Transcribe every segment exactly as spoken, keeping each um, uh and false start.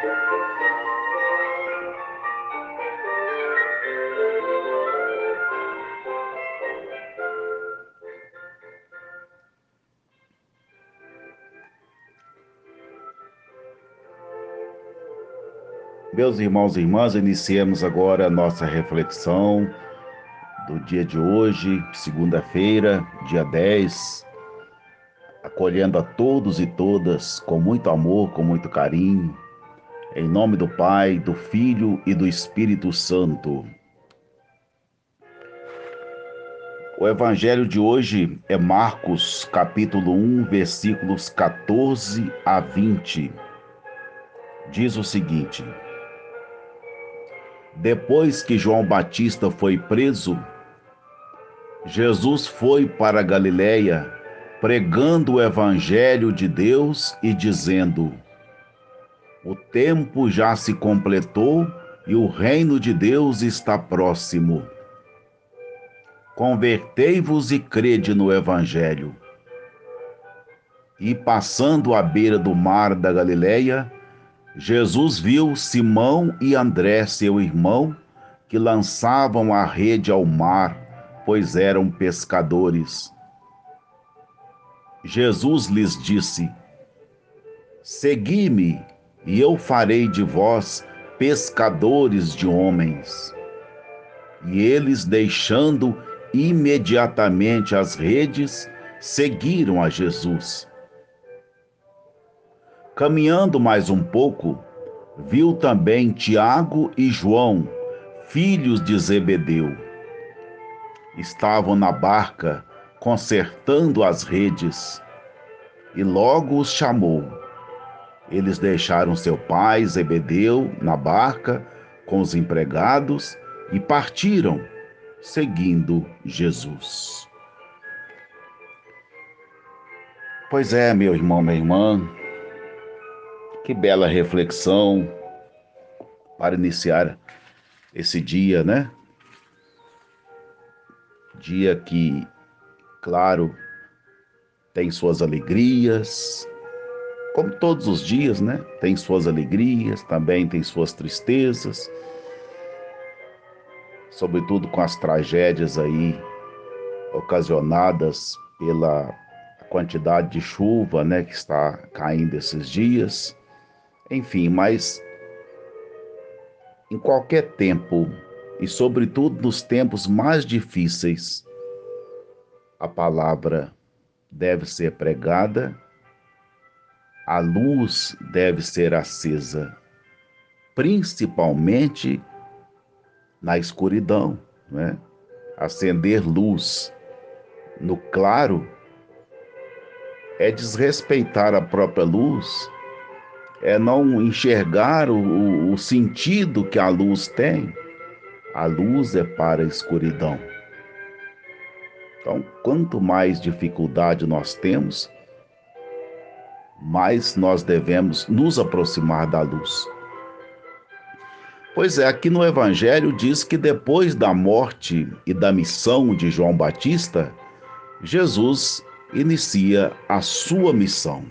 Meus irmãos e irmãs, iniciemos agora a nossa reflexão do dia de hoje, segunda-feira, dia dez, acolhendo a todos e todas com muito amor, com muito carinho, em nome do Pai, do Filho e do Espírito Santo. O evangelho de hoje é Marcos, capítulo um, versículos quatorze a vinte. Diz o seguinte: Depois que João Batista foi preso, Jesus foi para a Galiléia, pregando o evangelho de Deus e dizendo: O tempo já se completou e o reino de Deus está próximo. Convertei-vos e crede no evangelho. E passando à beira do mar da Galiléia, Jesus viu Simão e André, seu irmão, que lançavam a rede ao mar, pois eram pescadores. Jesus lhes disse: Segui-me, e eu farei de vós pescadores de homens. E eles, deixando imediatamente as redes, seguiram a Jesus. Caminhando mais um pouco, viu também Tiago e João, filhos de Zebedeu. Estavam na barca, consertando as redes, e logo os chamou. Eles deixaram seu pai, Zebedeu, na barca, com os empregados, e partiram, seguindo Jesus. Pois é, meu irmão, minha irmã, que bela reflexão para iniciar esse dia, né? Dia que, claro, tem suas alegrias, como todos os dias, né? Tem suas alegrias, também tem suas tristezas, sobretudo com as tragédias aí ocasionadas pela quantidade de chuva, né, que está caindo esses dias. Enfim, mas em qualquer tempo, e sobretudo nos tempos mais difíceis, a palavra deve ser pregada, a luz deve ser acesa, principalmente na escuridão, né? Acender luz no claro é desrespeitar a própria luz, é não enxergar o, o sentido que a luz tem. A luz é para a escuridão. Então, quanto mais dificuldade nós temos, mais nós devemos nos aproximar da luz. Pois é, aqui no Evangelho diz que depois da morte e da missão de João Batista, Jesus inicia a sua missão.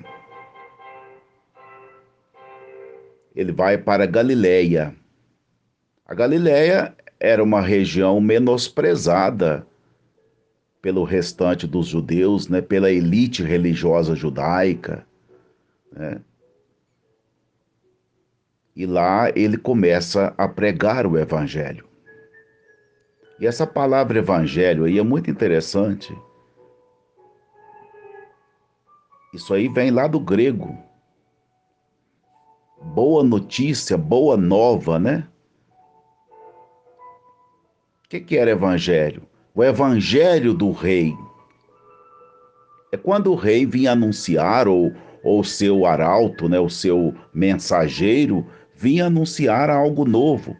Ele vai para a Galiléia. A Galiléia era uma região menosprezada pelo restante dos judeus, né, pela elite religiosa judaica, né? E lá ele começa a pregar o evangelho. E essa palavra evangelho aí é muito interessante. Isso aí vem lá do grego. Boa notícia, boa nova, né? O que que era evangelho? O evangelho do rei. É quando o rei vinha anunciar, ou o seu arauto, né, o seu mensageiro, vinha anunciar algo novo.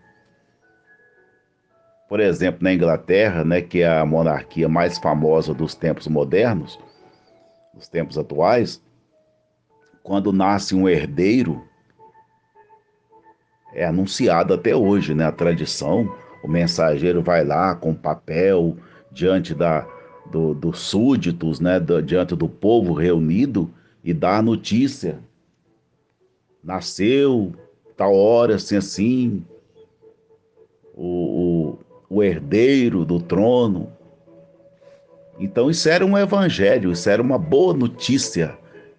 Por exemplo, na Inglaterra, né, que é a monarquia mais famosa dos tempos modernos, dos tempos atuais, quando nasce um herdeiro, é anunciado até hoje, né, a tradição, o mensageiro vai lá com papel diante da, do, dos súditos, né, do, diante do povo reunido e dá a notícia. Nasceu tal hora, assim, assim, o, o, o herdeiro do trono. Então isso era um evangelho, isso era uma boa notícia.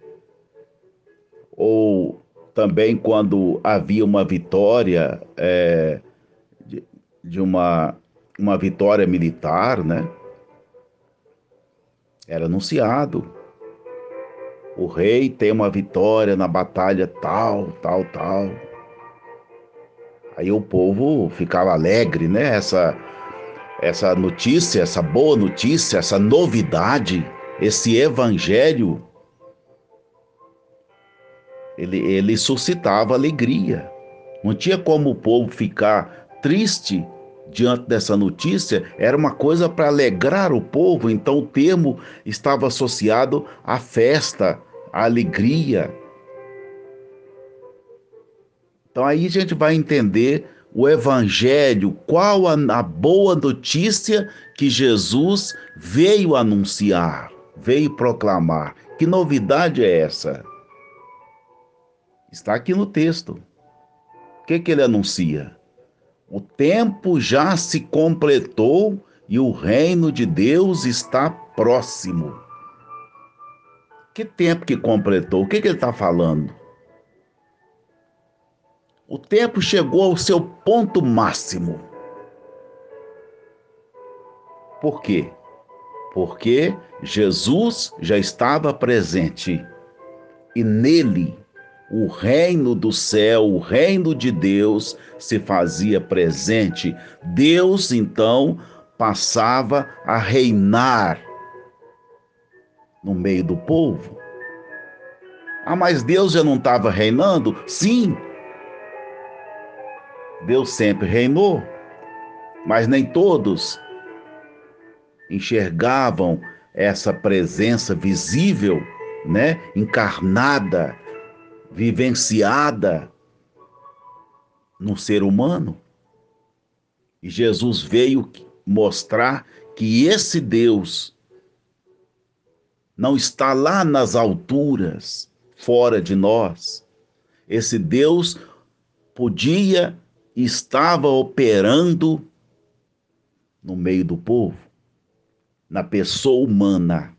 Ou também quando havia uma vitória, é, de, de uma, uma vitória militar, né? Era anunciado. O rei tem uma vitória na batalha tal, tal, tal. Aí o povo ficava alegre, né? Essa, essa notícia, essa boa notícia, essa novidade, esse evangelho, ele, ele suscitava alegria. Não tinha como o povo ficar triste diante dessa notícia, era uma coisa para alegrar o povo, então o termo estava associado à festa, à alegria. Então aí a gente vai entender o evangelho, qual a, a boa notícia que Jesus veio anunciar, veio proclamar. Que novidade é essa? Está aqui no texto. O que que ele anuncia? O tempo já se completou e o reino de Deus está próximo. Que tempo que completou? O que que ele está falando? O tempo chegou ao seu ponto máximo. Por quê? Porque Jesus já estava presente e nele o reino do céu, o reino de Deus se fazia presente. Deus então passava a reinar no meio do povo. Ah, mas Deus já não estava reinando? Sim, Deus sempre reinou, mas nem todos enxergavam essa presença visível, né, encarnada, vivenciada no ser humano. E Jesus veio mostrar que esse Deus não está lá nas alturas, fora de nós. Esse Deus podia e estava operando no meio do povo, na pessoa humana.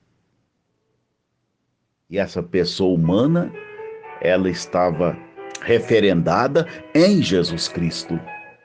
E essa pessoa humana, ela estava referendada em Jesus Cristo.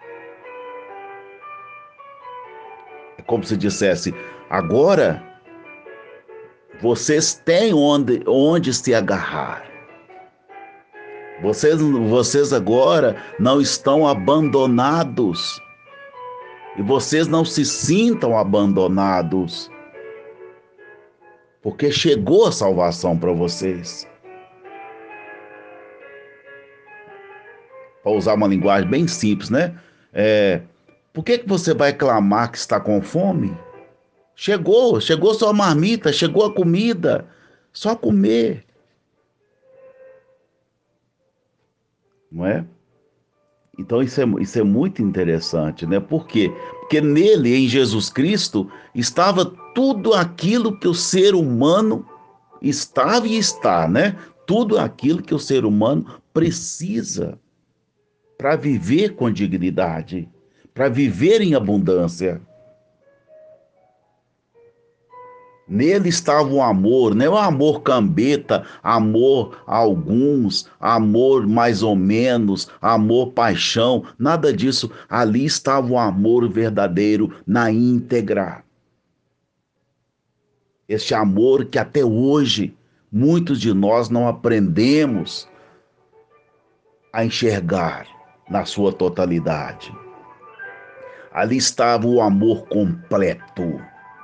É como se dissesse: agora vocês têm onde, onde se agarrar. Vocês, vocês agora não estão abandonados. E vocês não se sintam abandonados. Porque chegou a salvação para vocês. Para usar uma linguagem bem simples, né? É, por que que você vai clamar que está com fome? Chegou, chegou sua marmita, chegou a comida. Só comer. Não é? Então isso é, isso é muito interessante, né? Por quê? Porque nele, em Jesus Cristo, estava tudo aquilo que o ser humano estava e está, né? Tudo aquilo que o ser humano precisa para viver com dignidade, para viver em abundância. Nele estava o amor, não é o amor cambeta, amor a alguns, amor mais ou menos, amor paixão, nada disso. Ali estava o amor verdadeiro na íntegra. Este amor que até hoje muitos de nós não aprendemos a enxergar na sua totalidade. Ali estava o amor completo.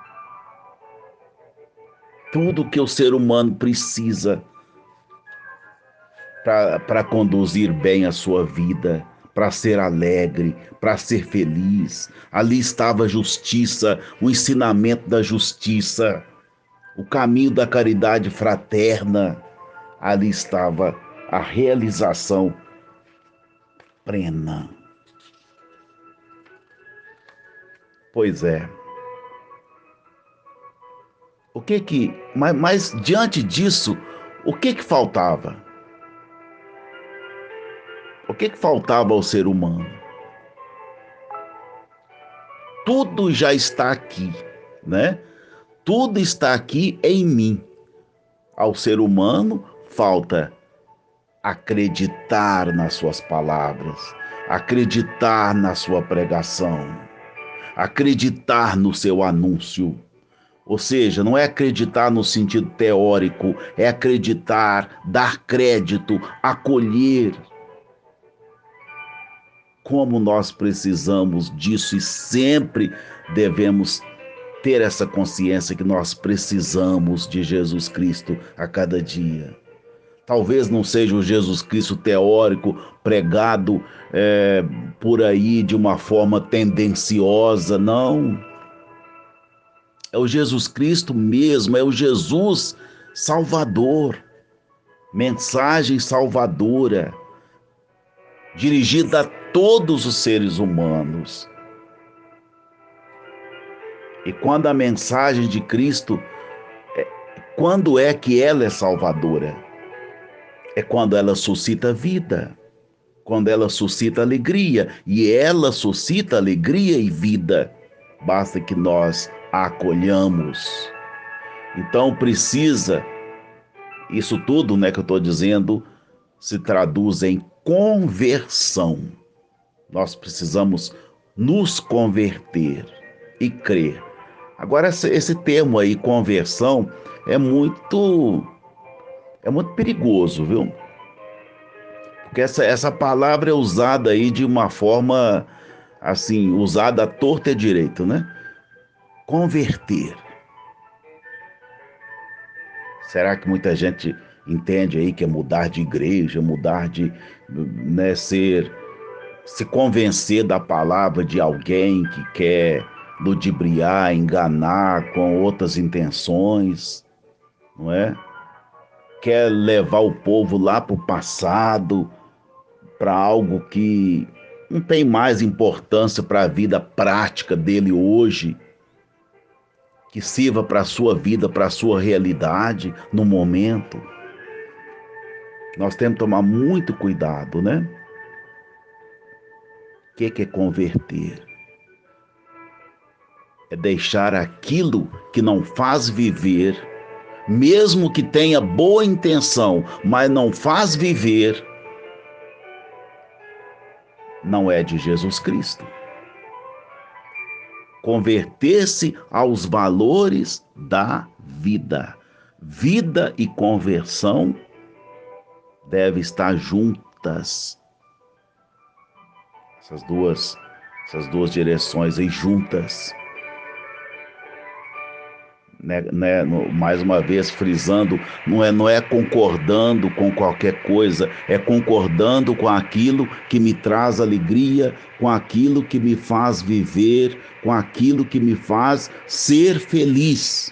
Tudo que o ser humano precisa para conduzir bem a sua vida, para ser alegre, para ser feliz. Ali estava a justiça, o ensinamento da justiça, o caminho da caridade fraterna. Ali estava a realização plena. Pois é. O que que, mas, mas diante disso, o que que faltava? O que que faltava ao ser humano? Tudo já está aqui, né? Tudo está aqui em mim. Ao ser humano falta acreditar nas suas palavras, acreditar na sua pregação, acreditar no seu anúncio. Ou seja, não é acreditar no sentido teórico, é acreditar, dar crédito, acolher. Como nós precisamos disso e sempre devemos ter essa consciência que nós precisamos de Jesus Cristo a cada dia. Talvez não seja o Jesus Cristo teórico pregado é, por aí de uma forma tendenciosa, não. É o Jesus Cristo mesmo, é o Jesus Salvador, mensagem salvadora, dirigida a todos os seres humanos. E quando a mensagem de Cristo, quando é que ela é salvadora? É quando ela suscita vida, quando ela suscita alegria, e ela suscita alegria e vida. Basta que nós a acolhamos. Então precisa, isso tudo, né, que eu estou dizendo, se traduz em conversão. Nós precisamos nos converter e crer. Agora, esse, esse termo aí, conversão, é muito, é muito perigoso, viu? Porque essa, essa palavra é usada aí de uma forma, assim, usada à torta e à direita, né? Converter. Será que muita gente entende aí que é mudar de igreja, mudar de, né, ser, se convencer da palavra de alguém que quer ludibriar, enganar com outras intenções, não é? Quer levar o povo lá para o passado, para algo que não tem mais importância para a vida prática dele hoje, que sirva para a sua vida, para a sua realidade no momento. Nós temos que tomar muito cuidado, né? O que é converter? É deixar aquilo que não faz viver, mesmo que tenha boa intenção, mas não faz viver, não é de Jesus Cristo. Converter-se aos valores da vida. Vida e conversão devem estar juntas. Essas duas, essas duas direções aí juntas. Né, né, mais uma vez frisando, não é, não é concordando com qualquer coisa, é concordando com aquilo que me traz alegria, com aquilo que me faz viver, com aquilo que me faz ser feliz.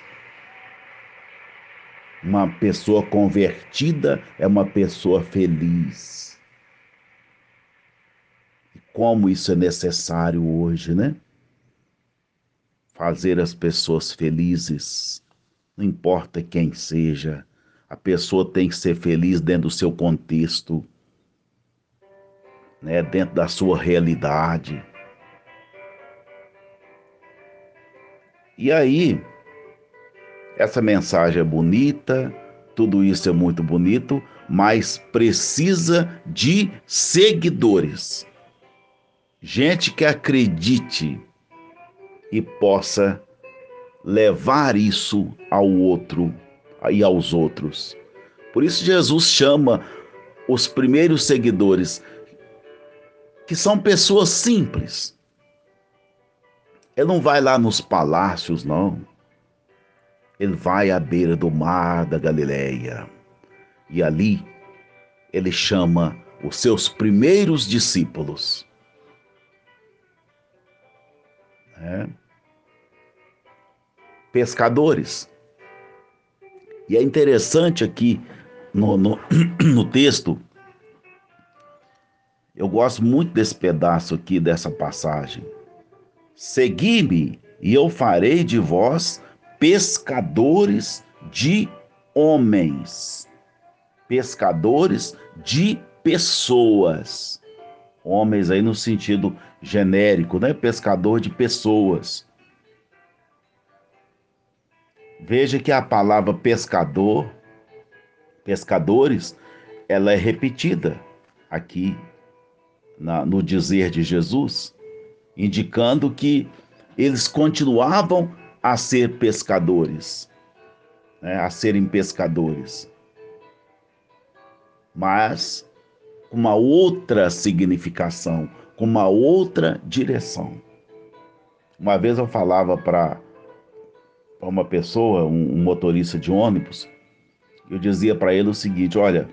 Uma pessoa convertida é uma pessoa feliz. E como isso é necessário hoje, né? Fazer as pessoas felizes, não importa quem seja, a pessoa tem que ser feliz dentro do seu contexto, né, dentro da sua realidade. E aí, essa mensagem é bonita, tudo isso é muito bonito, mas precisa de seguidores. Gente que acredite e possa levar isso ao outro e aos outros. Por isso Jesus chama os primeiros seguidores, que são pessoas simples. Ele não vai lá nos palácios, não. Ele vai à beira do mar da Galileia. E ali ele chama os seus primeiros discípulos. É. Pescadores. E é interessante aqui no, no, no texto, eu gosto muito desse pedaço aqui, dessa passagem. Segui-me e eu farei de vós pescadores de homens, pescadores de pessoas. Homens aí no sentido genérico, né? Pescador de pessoas. Veja que a palavra pescador, pescadores, ela é repetida aqui na, no dizer de Jesus, indicando que eles continuavam a ser pescadores, né? A serem pescadores, mas com uma outra significação, com uma outra direção. Uma vez eu falava para uma pessoa, um, um motorista de ônibus, eu dizia para ele o seguinte: olha,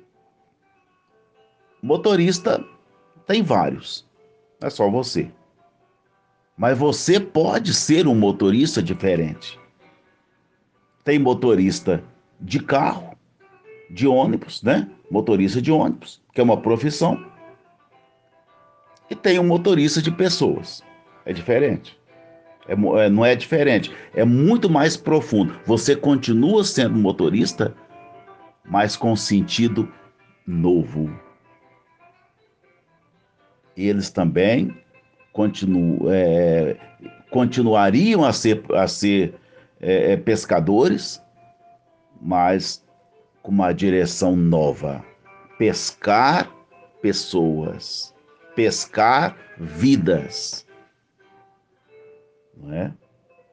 motorista tem vários, não é só você. Mas você pode ser um motorista diferente. Tem motorista de carro, de ônibus, né? Motorista de ônibus, que é uma profissão. E tem um motorista de pessoas. É diferente. É, é, não é diferente. É muito mais profundo. Você continua sendo motorista, mas com sentido novo. Eles também continu, é, continuariam a ser, a ser é, pescadores, mas com uma direção nova. Pescar pessoas, pescar vidas. Não é?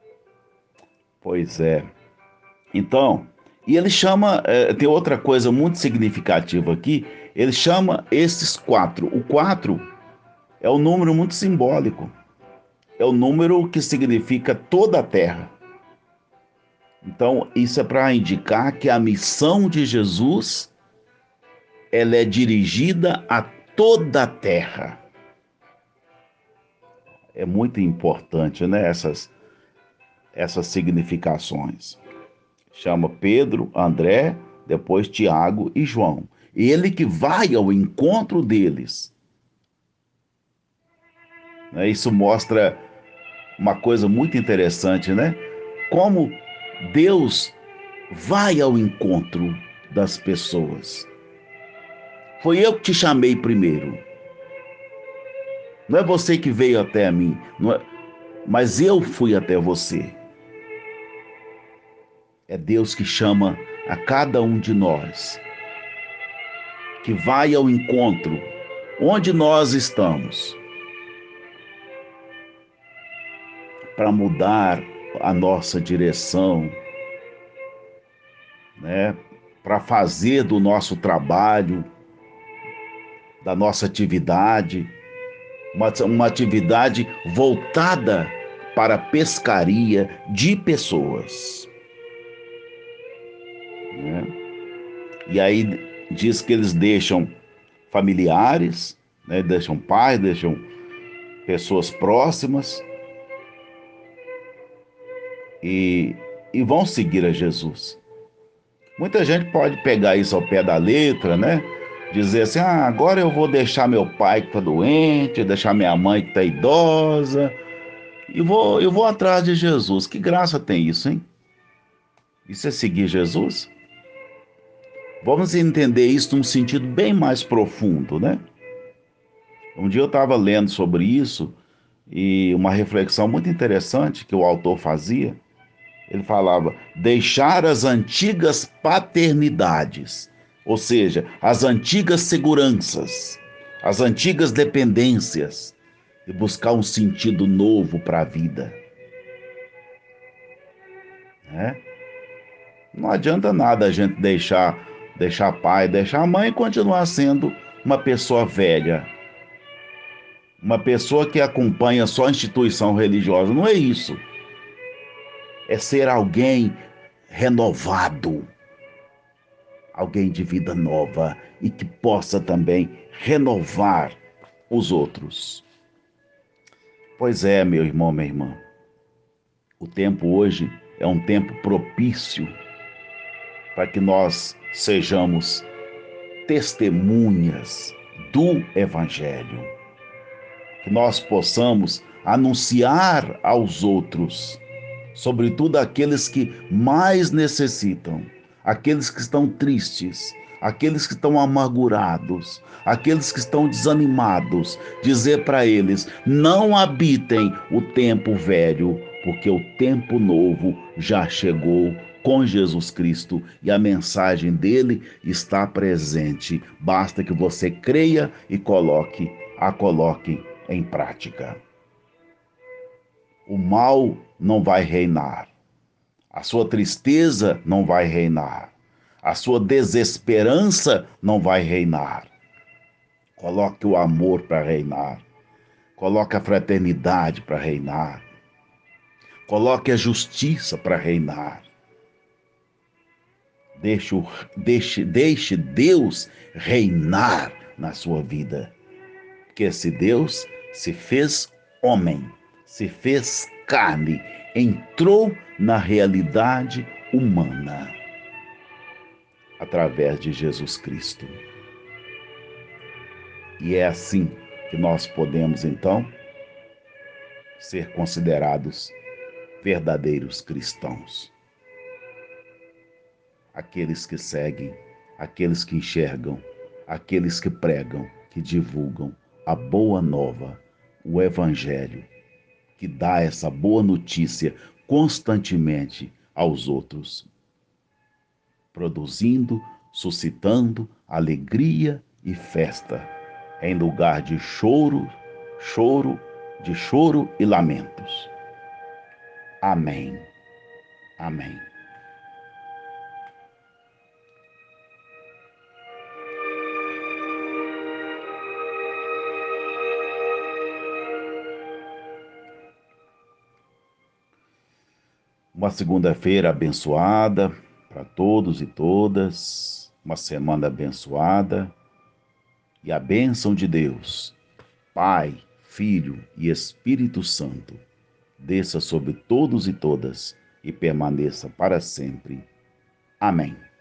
Pois é. Então, e ele chama, é, tem outra coisa muito significativa aqui, ele chama esses quatro. O quatro é um número muito simbólico. É o número que significa toda a terra. Então, isso é para indicar que a missão de Jesus, ela é dirigida a toda a terra. É muito importante, né, essas, essas significações. Chama Pedro, André, depois Tiago e João. Ele que vai ao encontro deles. Isso mostra uma coisa muito interessante, né? Como Deus vai ao encontro das pessoas. Foi eu que te chamei primeiro. Não é você que veio até mim, não é... mas eu fui até você. É Deus que chama a cada um de nós, que vai ao encontro onde nós estamos, para mudar a nossa direção, né? Para fazer do nosso trabalho, da nossa atividade, uma, uma atividade voltada para a pescaria de pessoas. Né? E aí diz que eles deixam familiares, né? Deixam pais, deixam pessoas próximas e, e vão seguir a Jesus. Muita gente pode pegar isso ao pé da letra, né? Dizer assim, ah, agora eu vou deixar meu pai que está doente, deixar minha mãe que está idosa, e vou, eu vou atrás de Jesus. Que graça tem isso, hein? Isso é seguir Jesus? Vamos entender isso num sentido bem mais profundo, né? Um dia eu estava lendo sobre isso, e uma reflexão muito interessante que o autor fazia. Ele falava, deixar as antigas paternidades, ou seja, as antigas seguranças, as antigas dependências, e buscar um sentido novo para a vida. Né? Não adianta nada a gente deixar, deixar pai, deixar mãe e continuar sendo uma pessoa velha, uma pessoa que acompanha só a instituição religiosa. Não é isso. É ser alguém renovado, alguém de vida nova e que possa também renovar os outros. Pois é, meu irmão, minha irmã, o tempo hoje é um tempo propício para que nós sejamos testemunhas do Evangelho, que nós possamos anunciar aos outros, sobretudo aqueles que mais necessitam, aqueles que estão tristes, aqueles que estão amargurados, aqueles que estão desanimados, dizer para eles: não habitem o tempo velho, porque o tempo novo já chegou com Jesus Cristo e a mensagem dele está presente. Basta que você creia e coloque, a coloque em prática. O mal não vai reinar. A sua tristeza não vai reinar. A sua desesperança não vai reinar. Coloque o amor para reinar. Coloque a fraternidade para reinar. Coloque a justiça para reinar. Deixe, deixe, deixe Deus reinar na sua vida. Porque esse Deus se fez homem, se fez carne, entrou na realidade humana através de Jesus Cristo. E é assim que nós podemos, então, ser considerados verdadeiros cristãos. Aqueles que seguem, aqueles que enxergam, aqueles que pregam, que divulgam a boa nova, o Evangelho, que dá essa boa notícia constantemente aos outros, produzindo, suscitando alegria e festa, em lugar de choro, choro, de choro e lamentos. Amém. Amém. Uma segunda-feira abençoada para todos e todas, uma semana abençoada e a bênção de Deus, Pai, Filho e Espírito Santo, desça sobre todos e todas e permaneça para sempre. Amém.